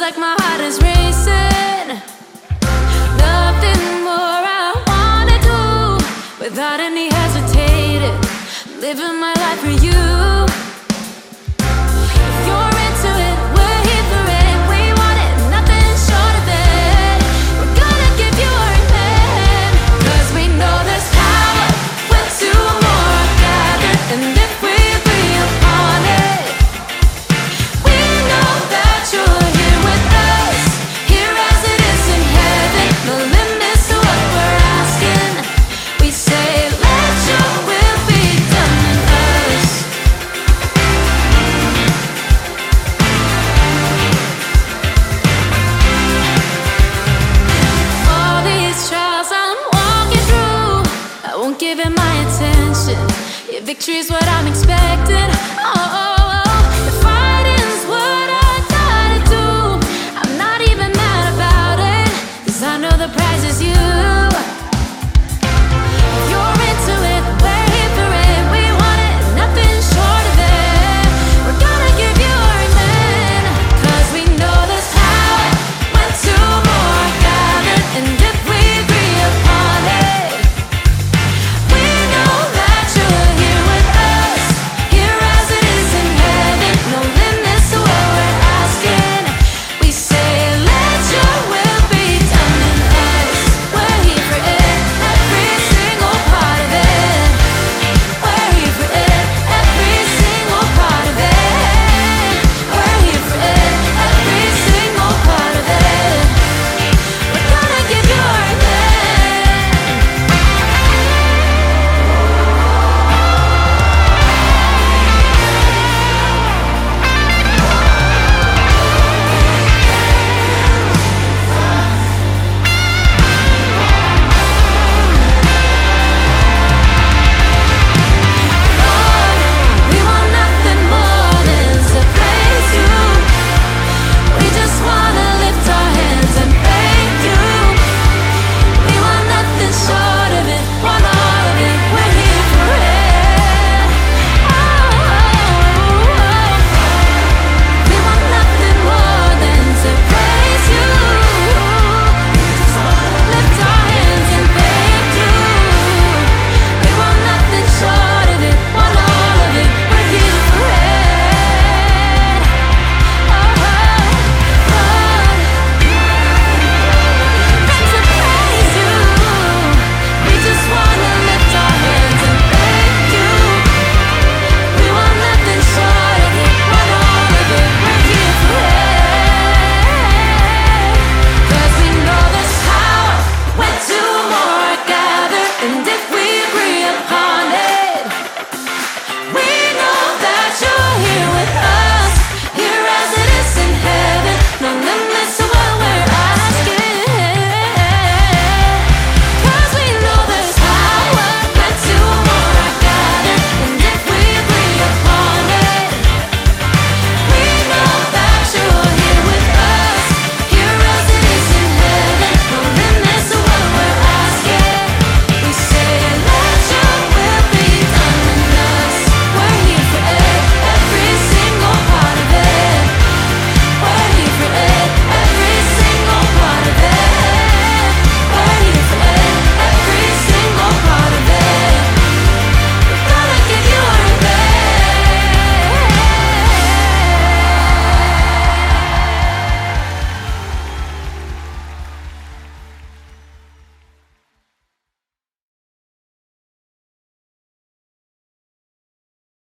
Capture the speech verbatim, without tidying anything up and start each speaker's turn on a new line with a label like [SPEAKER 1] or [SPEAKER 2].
[SPEAKER 1] like my heart is racing. Nothing more I wanna do without any hesitating. Living my life for you. If you're into it, we're here for it. We want it, nothing short of it. We're gonna give you our hand, 'cause we know there's power when two or more are gathered. And if we agree upon it, we know that you're here with us, here as it is in heaven. No limits to what we're asking. We say, let your will be done in us. All these trials I'm walking through, I won't give it my attention. Your victory's what I'm expecting. Oh.